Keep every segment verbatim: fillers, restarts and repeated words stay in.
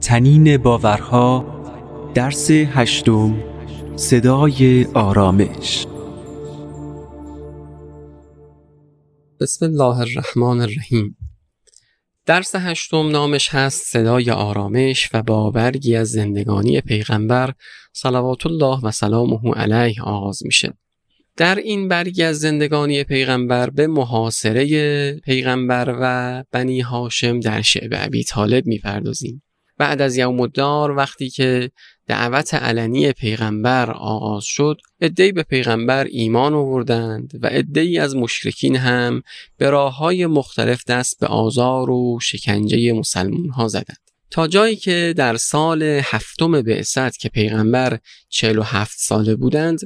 تنین باورها، درس هشتم، صدای آرامش. بسم الله الرحمن الرحیم. درس هشتم نامش هست صدای آرامش و با برگی از زندگانی پیغمبر صلوات الله و سلامه علیه آغاز میشه. در این برگی از زندگانی پیغمبر به محاصره پیغمبر و بنی هاشم در شعب ابی طالب میپردازیم. بعد از یوم الدار وقتی که دعوت علنی پیغمبر آغاز شد، عده‌ای به پیغمبر ایمان آوردند و عده‌ای از مشرکین هم به راه‌های مختلف دست به آزار و شکنجه مسلمان‌ها زدند، تا جایی که در سال هفتم بعثت که پیغمبر چهل و هفت ساله بودند،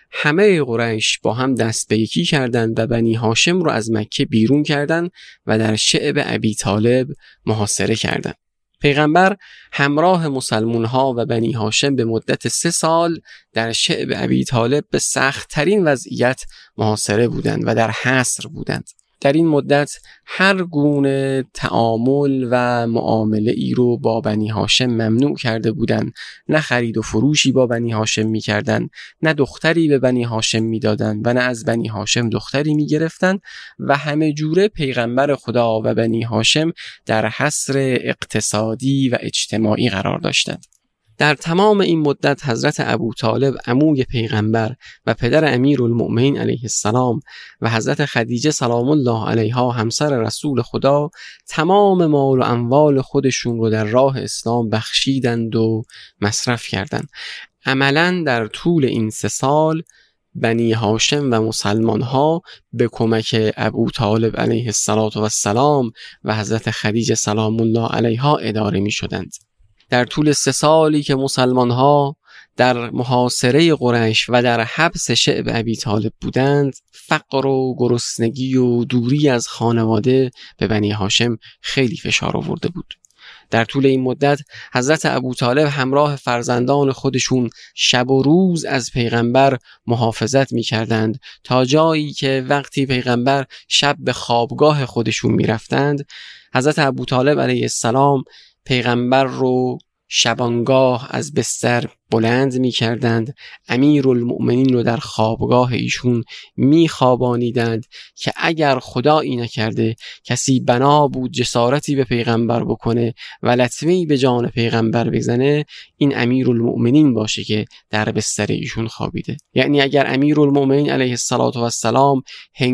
همه قریش با هم دست به یکی کردند و بنی هاشم رو از مکه بیرون کردند و در شعب ابی طالب محاصره کردند. پیغمبر همراه مسلمون ها و بنی هاشم به مدت سه سال در شعب ابی طالب به سخت ترین وضعیت محاصره بودند و در حصر بودند. در این مدت هر گونه تعامل و معامله ای رو با بنی هاشم ممنوع کرده بودند. نه خرید و فروشی با بنی هاشم می کردند، نه دختری به بنی هاشم می دادند و نه از بنی هاشم دختری می گرفتند و همه جوره پیغمبر خدا و بنی هاشم در حصر اقتصادی و اجتماعی قرار داشتند. در تمام این مدت حضرت ابوطالب عموی پیغمبر و پدر امیرالمؤمنین علیه السلام و حضرت خدیجه سلام الله علیها همسر رسول خدا تمام مال و اموال خودشون رو در راه اسلام بخشیدند و مصرف کردند. عملاً در طول این سه سال بنی هاشم و مسلمان ها به کمک ابوطالب علیه السلام و حضرت خدیجه سلام الله علیها اداره می شدند. در طول سه سالی که مسلمان ها در محاصره قریش و در حبس شعب ابی طالب بودند، فقر و گرسنگی و دوری از خانواده به بنی هاشم خیلی فشار آورده بود. در طول این مدت حضرت ابوطالب همراه فرزندان خودشون شب و روز از پیغمبر محافظت می کردند، تا جایی که وقتی پیغمبر شب به خوابگاه خودشون می رفتند، حضرت ابوطالب علیه السلام پیغمبر رو شبانگاه از بستر بلند می کردند، امیرالمؤمنین رو در خوابگاه ایشون می خوابانیدند که اگر خدایی نکرده کسی بنا بود جسارتی به پیغمبر بکنه و لطمه‌ای به جان پیغمبر بزنه، این امیرالمؤمنین باشه که در بستر ایشون خوابیده. یعنی اگر امیرالمؤمنین علیه السلام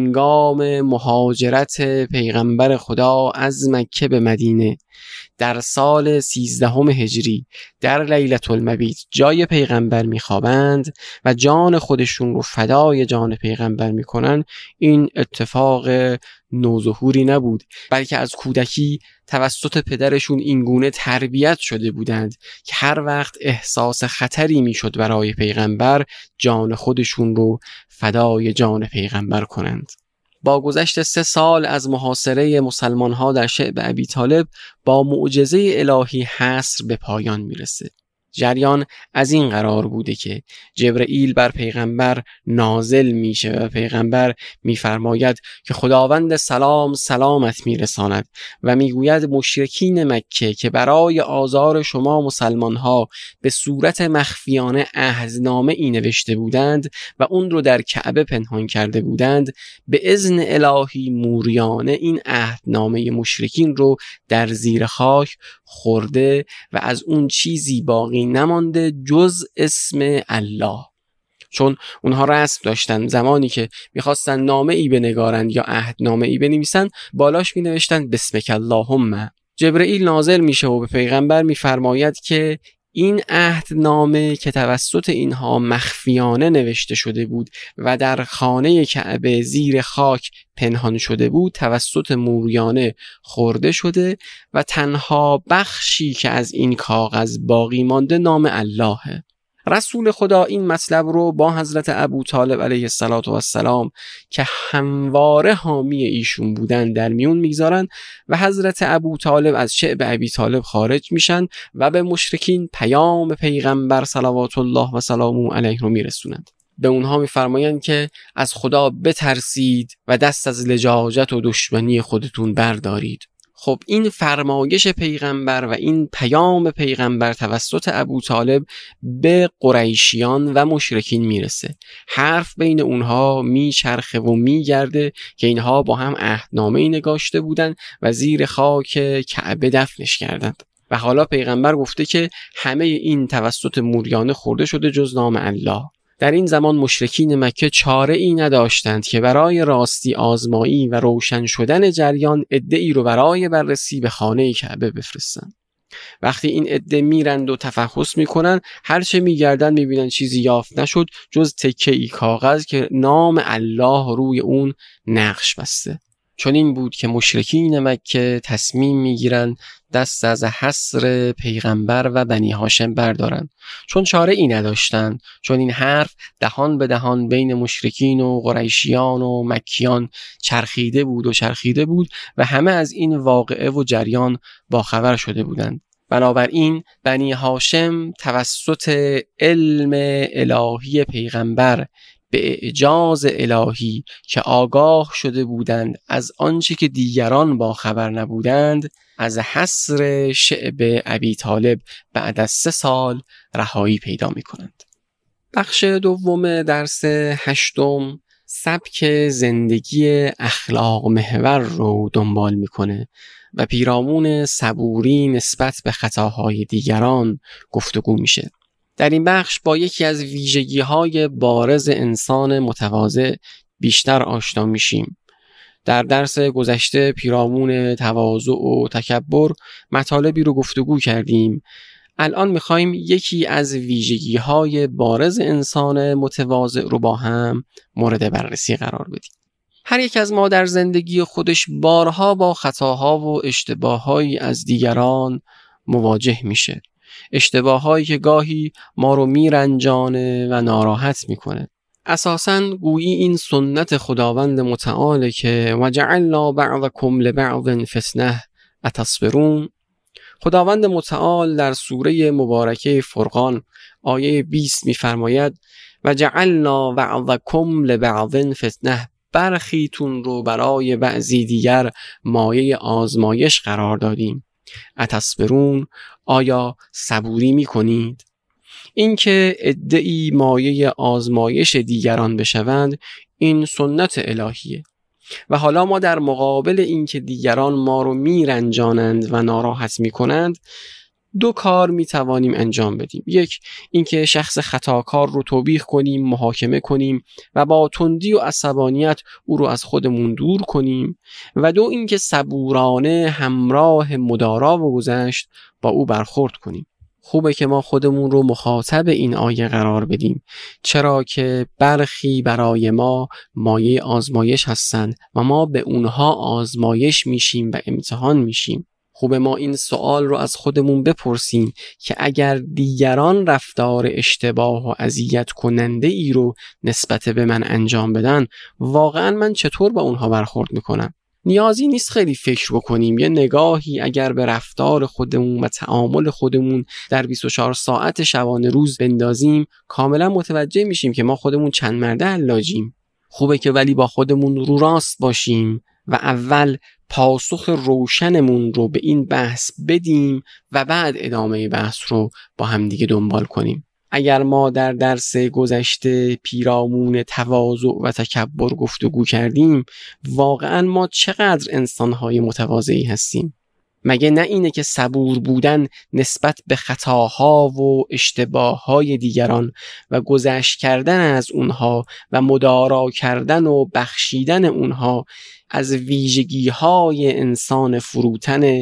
هنگام مهاجرت پیغمبر خدا از مکه به مدینه در سال سیزدهم هجری در لیلة المبیت جای پیغمبر میخوابند و جان خودشون رو فدای جان پیغمبر میکنن، این اتفاق نوظهوری نبود، بلکه از کودکی توسط پدرشون اینگونه تربیت شده بودند که هر وقت احساس خطری میشد برای پیغمبر، جان خودشون رو فدای جان پیغمبر کنند. با گذشت سه سال از محاصره مسلمان ها در شعب ابی طالب با معجزه الهی حصر به پایان میرسه. جریان از این قرار بوده که جبرئیل بر پیغمبر نازل میشه و پیغمبر میفرماید که خداوند سلام سلامت میرساند و میگوید مشرکین مکه که برای آزار شما مسلمان ها به صورت مخفیانه عهدنامه ای نوشته بودند و اون رو در کعبه پنهان کرده بودند، به اذن الهی موریانه این عهدنامه مشرکین رو در زیر خاک خورده و از اون چیزی باقی نمانده جز اسم الله. چون اونها رسم داشتن زمانی که میخواستن نامه ای بنگارند یا عهدنامه ای بنویسن، بالاش می نوشتن بسمک اللهم. جبرئیل نازل میشه و به پیغمبر میفرماید که این عهدنامه که توسط اینها مخفیانه نوشته شده بود و در خانه کعبه زیر خاک پنهان شده بود، توسط موریانه خورده شده و تنها بخشی که از این کاغذ باقی مانده نام اللهه. رسول خدا این مطلب رو با حضرت ابوطالب علیه السلام که همواره حامی ایشون بودن در میون میگذارن و حضرت ابوطالب از شعب ابی طالب خارج میشن و به مشرکین پیام پیغمبر صلوات الله و سلامه علیه رو میرسونند. به اونها میفرمایند که از خدا بترسید و دست از لجاجت و دشمنی خودتون بردارید. خب این فرمایش پیغمبر و این پیام پیغمبر توسط ابوطالب به قریشیان و مشرکین میرسه. حرف بین اونها میچرخه و میگرده که اینها با هم عهدنامه‌ای نگاشته بودن و زیر خاک کعبه دفنش کردند و حالا پیغمبر گفته که همه این توسط موریانه خورده شده جز نام الله. در این زمان مشرکین مکه چاره ای نداشتند که برای راستی آزمایی و روشن شدن جریان عده‌ای رو برای بررسی به خانه کعبه بفرستند. وقتی این عده میرند و تفحص میکنن، هرچه میگردن میبینن چیزی یافت نشد جز تکه‌ای کاغذ که نام الله روی اون نقش بسته. چون این بود که مشرکین مکه تصمیم میگیرن دست از حصر پیغمبر و بنی هاشم بردارن، چون چاره ای نداشتن، چون این حرف دهان به دهان بین مشرکین و قریشیان و مکیان چرخیده بود و چرخیده بود و همه از این واقعه و جریان باخبر شده بودند. بنابراین بنی هاشم توسط علم الهی پیغمبر به اعجاز الهی که آگاه شده بودند از آنچه که دیگران با خبر نبودند، از حصر شعب ابی طالب بعد از سه سال رهایی پیدا می کنند. بخش دوم درس هشتم سبک زندگی اخلاق محور رو دنبال میکنه و پیرامون صبوری نسبت به خطاهای دیگران گفتگو میشه. در این بخش با یکی از ویژگی‌های بارز انسان متواضع بیشتر آشنا میشیم. در درس گذشته پیرامون تواضع و تکبر مطالبی رو گفتگو کردیم. الان میخوایم یکی از ویژگی‌های بارز انسان متواضع رو با هم مورد بررسی قرار بدیم. هر یک از ما در زندگی خودش بارها با خطاها و اشتباهایی از دیگران مواجه میشه. اشتباهایی که گاهی ما رو میرنجانه و ناراحت میکنه. اساساً گویی این سنت خداوند متعاله که وجعلنا بعضکم لبعض فتنة اتصبرون. خداوند متعال در سوره مبارکه فرقان آیه بیست میفرماید وجعلنا بعضکم لبعض فتنة، برخیتون رو برای بعضی دیگر مایه آزمایش قرار دادیم. اتصبرون، آیا صبوری میکنید؟ اینکه عده‌ای مایه آزمایش دیگران بشوند این سنت الهیه و حالا ما در مقابل اینکه دیگران ما رو میرنجانند و ناراحت میکنند دو کار میتوانیم انجام بدیم. یک، اینکه شخص خطاکار رو توبیخ کنیم، محاکمه کنیم و با تندی و عصبانیت او رو از خودمون دور کنیم و دو، اینکه صبورانه همراه مدارا و گذشت با او برخورد کنیم. خوبه که ما خودمون رو مخاطب این آیه قرار بدیم، چرا که برخی برای ما مایه آزمایش هستند و ما به اونها آزمایش میشیم و امتحان میشیم. خوبه ما این سوال رو از خودمون بپرسیم که اگر دیگران رفتار اشتباه و اذیت کننده ای رو نسبت به من انجام بدن، واقعا من چطور با اونها برخورد میکنم؟ نیازی نیست خیلی فکر بکنیم، یه نگاهی اگر به رفتار خودمون و تعامل خودمون در بیست و چهار ساعت شبانه روز بندازیم کاملا متوجه میشیم که ما خودمون چند مرده حلاجیم. خوبه که ولی با خودمون رو راست باشیم و اول پاسخ روشنمون رو به این بحث بدیم و بعد ادامه بحث رو با هم دیگه دنبال کنیم. اگر ما در درس گذشته پیرامون تواضع و تکبر گفتگو کردیم، واقعا ما چقدر انسان‌های متواضعی هستیم؟ مگه نه اینه که صبور بودن نسبت به خطاها و اشتباههای دیگران و گذشت کردن از اونها و مدارا کردن و بخشیدن اونها از ویژگی‌های انسان فروتن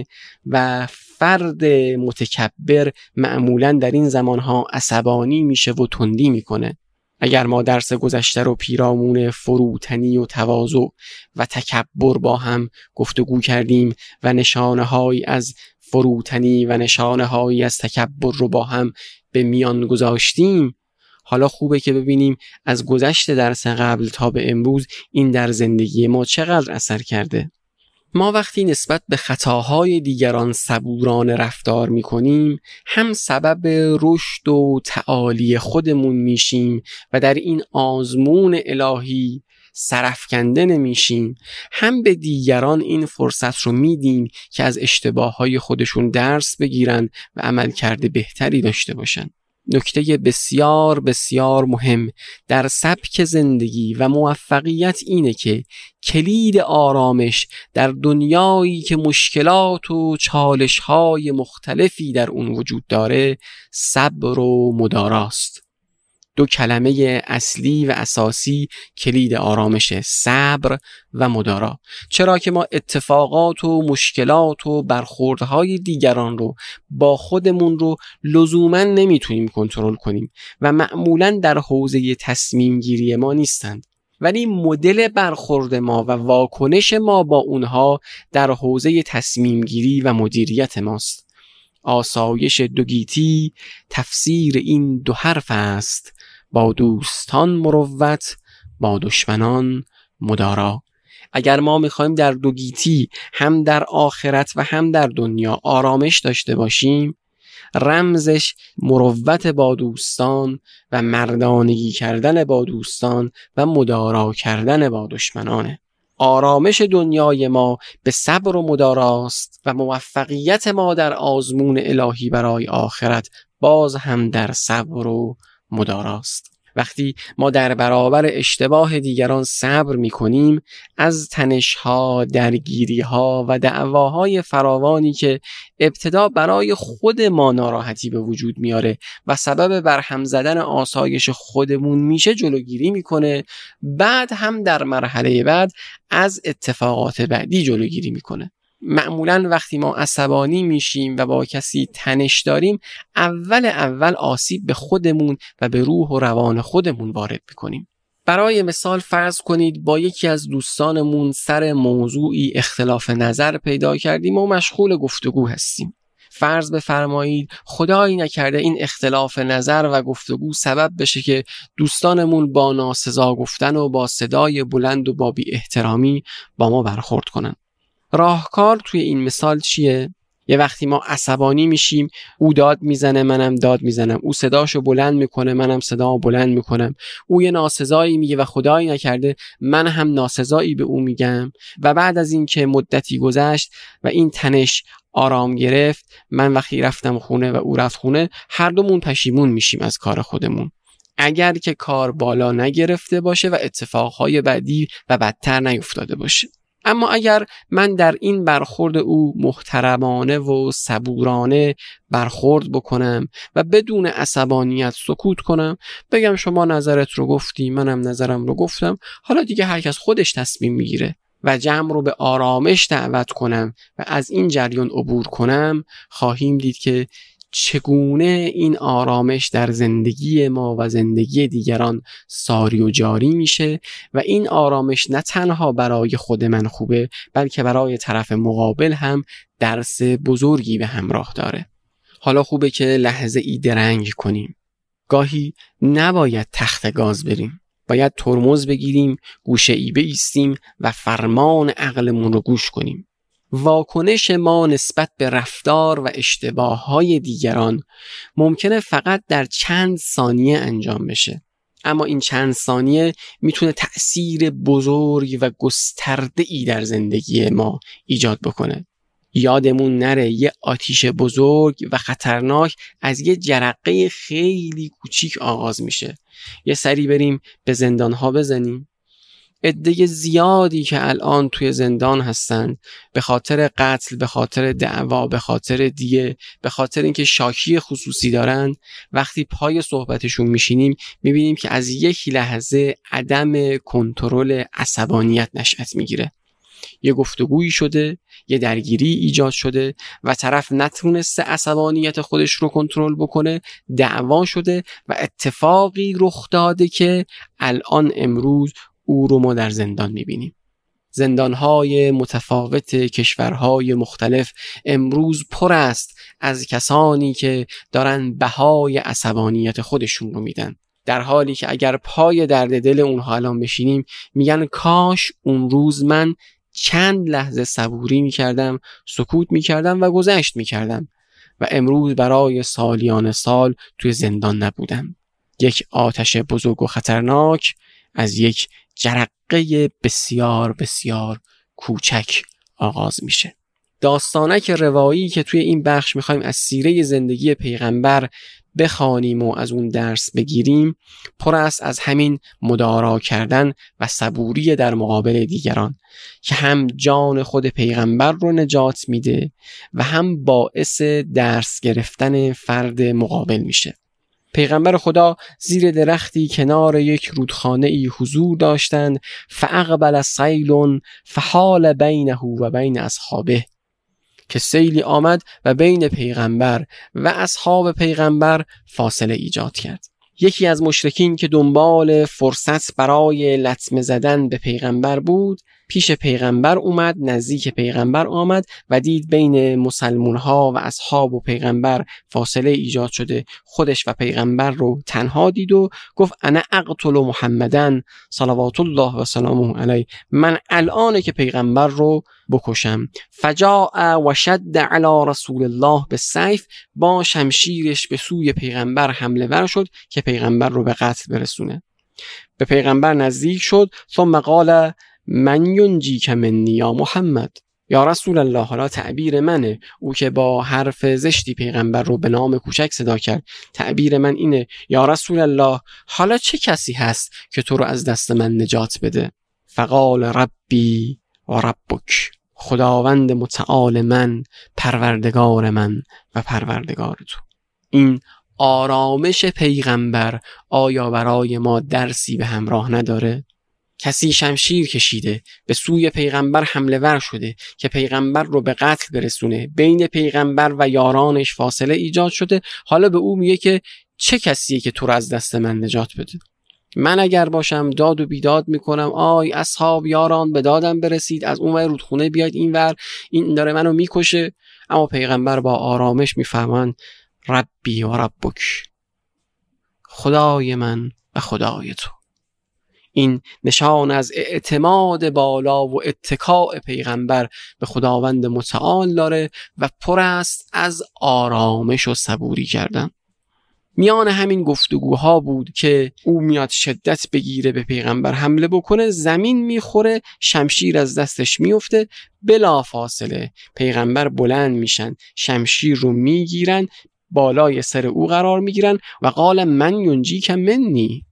و فرد متکبر معمولاً در این زمانها عصبانی میشه و تندی میکنه. اگر ما درس گذشته رو پیرامون فروتنی و تواضع و تکبر با هم گفتگو کردیم و نشانه‌هایی از فروتنی و نشانه‌هایی از تکبر رو با هم به میان گذاشتیم، حالا خوبه که ببینیم از گذشت درس قبل تا به امروز این در زندگی ما چقدر اثر کرده. ما وقتی نسبت به خطاهای دیگران صبورانه رفتار میکنیم، هم سبب رشد و تعالی خودمون میشیم و در این آزمون الهی سرافکنده نمیشیم، هم به دیگران این فرصت رو میدیم که از اشتباههای خودشون درس بگیرن و عملکرد بهتری داشته باشن. نکته بسیار بسیار مهم در سبک زندگی و موفقیت اینه که کلید آرامش در دنیایی که مشکلات و چالش‌های مختلفی در اون وجود داره صبر و مداراست. دو کلمه اصلی و اساسی کلید آرامشه، صبر و مدارا. چرا که ما اتفاقات و مشکلات و برخوردهای دیگران رو با خودمون رو لزوما نمیتونیم کنترل کنیم و معمولا در حوزه تصمیم گیری ما نیستند، ولی مدل برخورد ما و واکنش ما با اونها در حوزه تصمیم گیری و مدیریت ماست. آسایش دو گیتی تفسیر این دو حرف است، با دوستان مروت، با دشمنان مدارا. اگر ما میخوایم در دو گیتی هم در آخرت و هم در دنیا آرامش داشته باشیم، رمزش مروت با دوستان و مردانگی کردن با دوستان و مدارا کردن با دشمنانه. آرامش دنیای ما به صبر و مداراست و موفقیت ما در آزمون الهی برای آخرت باز هم در صبر و مداراست. وقتی ما در برابر اشتباه دیگران صبر می کنیم، از تنش‌ها، درگیری‌ها و دعواهای فراوانی که ابتدا برای خود ما ناراحتی به وجود میاره و سبب برهم زدن آسایش خودمون میشه جلوگیری میکنه. بعد هم در مرحله بعد از اتفاقات بعدی جلوگیری میکنه. معمولاً وقتی ما عصبانی میشیم و با کسی تنش داریم، اول اول آسیب به خودمون و به روح و روان خودمون وارد میکنیم. برای مثال فرض کنید با یکی از دوستانمون سر موضوعی اختلاف نظر پیدا کردیم و مشغول گفتگو هستیم. فرض بفرمایید خدایی نکرده این اختلاف نظر و گفتگو سبب بشه که دوستانمون با ناسزا گفتن و با صدای بلند و با بی احترامی با ما برخورد کنن. راهکار توی این مثال چیه؟ یه وقتی ما عصبانی میشیم، او داد میزنه منم داد میزنم، او صداشو بلند میکنه منم صدامو بلند میکنم، او یه ناسزایی میگه و خدایی نکرده من هم ناسزایی به او میگم و بعد از این که مدتی گذشت و این تنش آرام گرفت، من وقتی رفتم خونه و او رفت خونه، هر دومون پشیمون میشیم از کار خودمون، اگر که کار بالا نگرفته باشه و اتفاقهای بعدی و بدتر نیفتاده باشه. اما اگر من در این برخورد او محترمانه و صبورانه برخورد بکنم و بدون عصبانیت سکوت کنم، بگم شما نظرت رو گفتی منم نظرم رو گفتم، حالا دیگه هر کس خودش تصمیم میگیره و جمع رو به آرامش دعوت کنم و از این جریان عبور کنم، خواهیم دید که چگونه این آرامش در زندگی ما و زندگی دیگران ساری و جاری میشه و این آرامش نه تنها برای خود من خوبه، بلکه برای طرف مقابل هم درس بزرگی به همراه داره. حالا خوبه که لحظه ای درنگ کنیم. گاهی نباید تخت گاز بریم، باید ترمز بگیریم، گوشه ای بایستیم و فرمان عقلمون رو گوش کنیم. واکنش ما نسبت به رفتار و اشتباههای دیگران ممکنه فقط در چند ثانیه انجام بشه، اما این چند ثانیه میتونه تأثیر بزرگ و گسترده‌ای در زندگی ما ایجاد بکنه. یادمون نره یه آتیش بزرگ و خطرناک از یه جرقه خیلی کوچیک آغاز میشه. یه سری بریم به زندانها بزنیم. عده زیادی که الان توی زندان هستن به خاطر قتل، به خاطر دعوا، به خاطر دیه، به خاطر اینکه شاکی خصوصی دارن، وقتی پای صحبتشون میشینیم میبینیم که از یک لحظه عدم کنترل عصبانیت نشأت میگیره. یه گفتگویی شده، یه درگیری ایجاد شده و طرف نتونسته عصبانیت خودش رو کنترل بکنه، دعوا شده و اتفاقی رخ داده که الان امروز او رو ما در زندان میبینیم. زندانهای متفاوت کشورهای مختلف امروز پر است از کسانی که دارن بهای عصبانیت خودشون رو میدن، در حالی که اگر پای درد دل اونها الان بشینیم میگن کاش اون روز من چند لحظه صبوری میکردم، سکوت میکردم و گذشت میکردم و امروز برای سالیان سال توی زندان نبودم. یک آتش بزرگ و خطرناک از یک جرقه نقطه بسیار بسیار کوچک آغاز میشه. داستانک روایی که توی این بخش میخوایم از سیره زندگی پیغمبر بخوانیم و از اون درس بگیریم پر است از همین مدارا کردن و صبوری در مقابل دیگران که هم جان خود پیغمبر رو نجات میده و هم باعث درس گرفتن فرد مقابل میشه. پیغمبر خدا زیر درختی کنار یک رودخانه ای حضور داشتند. فاقبل سیل فحال بینه و بین اصحابه، که سیلی آمد و بین پیغمبر و اصحاب پیغمبر فاصله ایجاد کرد. یکی از مشرکین که دنبال فرصت برای لطمه زدن به پیغمبر بود پیش پیغمبر اومد، نزدیک پیغمبر آمد و دید بین مسلمون ها و اصحاب و پیغمبر فاصله ایجاد شده. خودش و پیغمبر رو تنها دید و گفت انا اقتل محمدن صلوات الله و سلامه علیه، من الانه که پیغمبر رو بکشم. فجاء و شد علی رسول الله بالسیف، با شمشیرش به سوی پیغمبر حمله ور شد که پیغمبر رو به قتل برسونه. به پیغمبر نزدیک شد. ثم قال من ینجیک منی یا محمد، یا رسول الله. حالا تعبیر منه، او که با حرف زشتی پیغمبر رو به نام کوچک صدا کرد، تعبیر من اینه یا رسول الله، حالا چه کسی هست که تو رو از دست من نجات بده؟ فقال ربی و ربک، خداوند متعال من، پروردگار من و پروردگار تو. این آرامش پیغمبر آیا برای ما درسی به همراه نداره؟ کسی شمشیر کشیده به سوی پیغمبر حمله ور شده که پیغمبر رو به قتل برسونه، بین پیغمبر و یارانش فاصله ایجاد شده، حالا به او میگه که چه کسیه که تو رو از دست من نجات بده؟ من اگر باشم داد و بیداد میکنم، آی اصحاب یاران به دادم برسید، از اون ور رودخونه بیاید این ور، این داره منو میکشه. اما پیغمبر با آرامش میفهمن ربی و ربک، خدای من و خدای تو. این نشان از اعتماد بالا و اتکاء پیغمبر به خداوند متعال داره و پر است از آرامش و صبوری کردن. میان همین گفتگوها بود که او میاد شدت بگیره به پیغمبر حمله بکنه، زمین میخوره، شمشیر از دستش میفته، بلا فاصله پیغمبر بلند میشن، شمشیر رو میگیرن، بالای سر او قرار میگیرن و قال من ینجیک منی،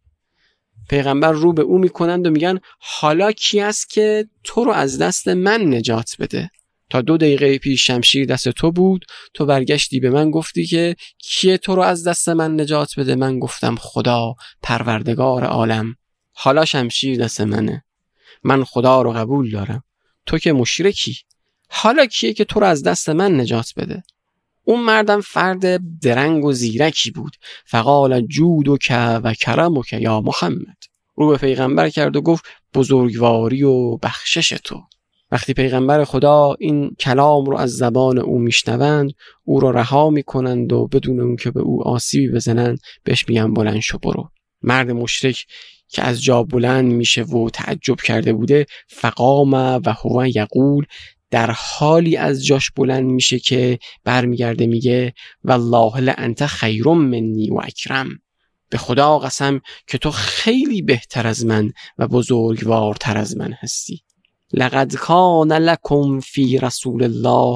پیغمبر رو به او میکنند و میگن حالا کی است که تو رو از دست من نجات بده؟ تا دو دقیقه پیش شمشیر دست تو بود، تو برگشتی به من گفتی که کیه تو رو از دست من نجات بده؟ من گفتم خدا پروردگار عالم. حالا شمشیر دست منه، من خدا رو قبول دارم، تو که مشرکی، حالا کیه که تو رو از دست من نجات بده؟ اون مردم فرد درنگ و زیرکی بود. فقال جودک و کرمک یا محمد، رو به پیغمبر کرد و گفت بزرگواری و بخشش تو. وقتی پیغمبر خدا این کلام رو از زبان او میشنوند، او رو رها میکنند و بدون اون که به او آسیبی بزنند بهش میگن بلند شو برو. مرد مشرک که از جا بلند میشه و تعجب کرده بوده، فقام و هو یقول، در حالی از جاش بلند میشه که برمیگرده میگه والله لانت خیر منی و اکرم، به خدا قسم که تو خیلی بهتر از من و بزرگوارتر از من هستی. لقد کان لکم فی رسول الله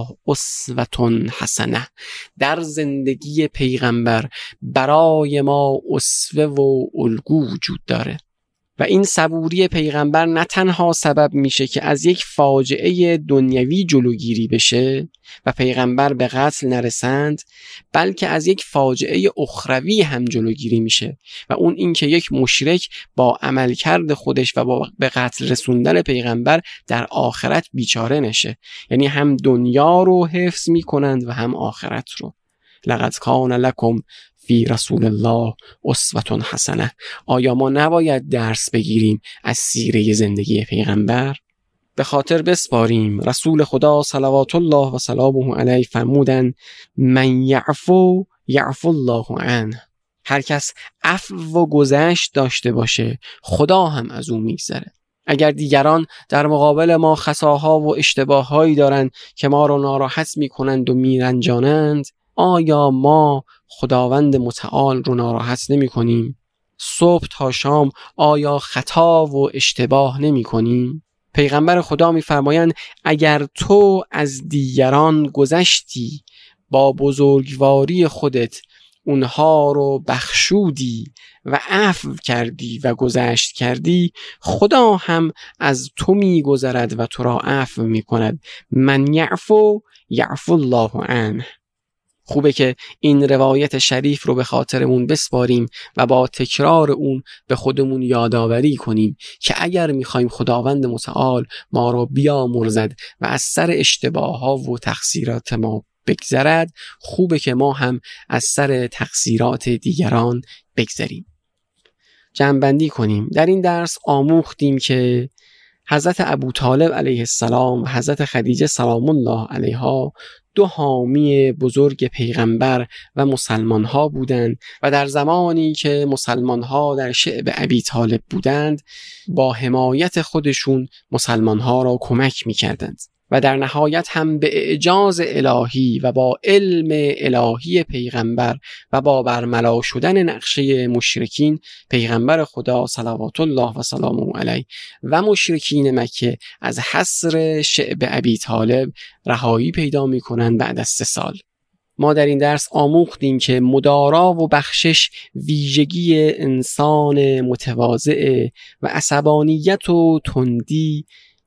اسوة حسنه، در زندگی پیغمبر برای ما اسوه و الگو وجود داره. و این صبوری پیغمبر نه تنها سبب میشه که از یک فاجعه دنیوی جلوگیری بشه و پیغمبر به قتل نرسند، بلکه از یک فاجعه اخروی هم جلوگیری میشه و اون این که یک مشرک با عملکرد خودش و با به قتل رسوندن پیغمبر در آخرت بیچاره نشه. یعنی هم دنیا رو حفظ میکنند و هم آخرت رو. لقد کان لکم فی رسول الله اسوة حسنه. آیا ما نباید درس بگیریم از سیره زندگی پیغمبر؟ به خاطر بسپاریم رسول خدا صلوات الله و سلامه علیه فرمودن من یعفو یعفو الله عنه، هر کس عفو و گذشت داشته باشه خدا هم از اون میگذره. اگر دیگران در مقابل ما خطاها و اشتباهایی دارند که ما رو ناراحت میکنند و میرنجانند، آیا ما خداوند متعال رو ناراحت نمی کنیم؟ صبح تا شام آیا خطا و اشتباه نمی کنیم؟ پیغمبر خدا می فرمایند اگر تو از دیگران گذشتی با بزرگواری خودت اونها رو بخشودی و عفو کردی و گذشت کردی، خدا هم از تو می گذرد و تو را عفو می کند. من یعفو یعفو الله عنه. خوبه که این روایت شریف رو به خاطرمون بسپاریم و با تکرار اون به خودمون یادآوری کنیم که اگر میخوایم خداوند متعال ما رو بیامرزد و از سر اشتباه ها و تقصیرات ما بگذرد، خوبه که ما هم از سر تقصیرات دیگران بگذریم. جمع‌بندی کنیم. در این درس آموختیم که حضرت ابوطالب علیه السلام و حضرت خدیجه سلام الله علیها دو حامی بزرگ پیغمبر و مسلمان ها بودند و در زمانی که مسلمان ها در شعب ابیطالب بودند با حمایت خودشون مسلمان ها را کمک می کردند و در نهایت هم به اعجاز الهی و با علم الهی پیغمبر و با برملا شدن نقشه مشرکین، پیغمبر خدا صلوات الله و سلامه علیه و مشرکین مکه از حصر شعب ابیطالب رهایی پیدا می کنند بعد از سه سال. ما در این درس آموختیم که مدارا و بخشش ویژگی انسان متواضع و عصبانیت و تندی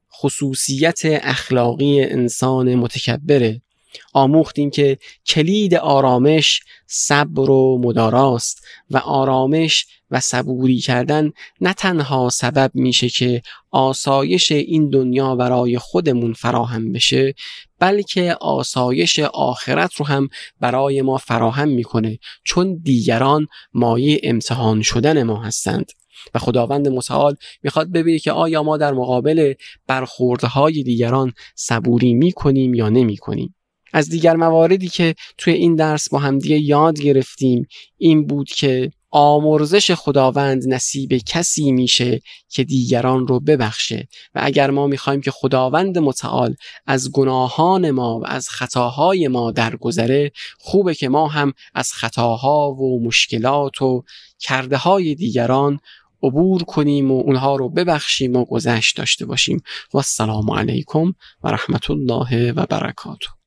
خصوصیت اخلاقی انسان متکبره. آموختیم که کلید آرامش صبر و مداراست و آرامش و صبوری کردن نه تنها سبب میشه که آسایش این دنیا برای خودمون فراهم بشه، بلکه آسایش آخرت رو هم برای ما فراهم میکنه، چون دیگران مایه امتحان شدن ما هستند و خداوند متعال میخواد ببینه که آیا ما در مقابل برخوردهای دیگران صبوری میکنیم یا نمیکنیم. از دیگر مواردی که توی این درس با هم دیگه یاد گرفتیم این بود که آمرزش خداوند نصیب کسی میشه که دیگران رو ببخشه و اگر ما میخوایم که خداوند متعال از گناهان ما و از خطاهای ما درگذره، خوبه که ما هم از خطاها و مشکلات و کرده های دیگران عبور کنیم و اونها رو ببخشیم و گذشت داشته باشیم. و السلام علیکم و رحمت الله و برکاته.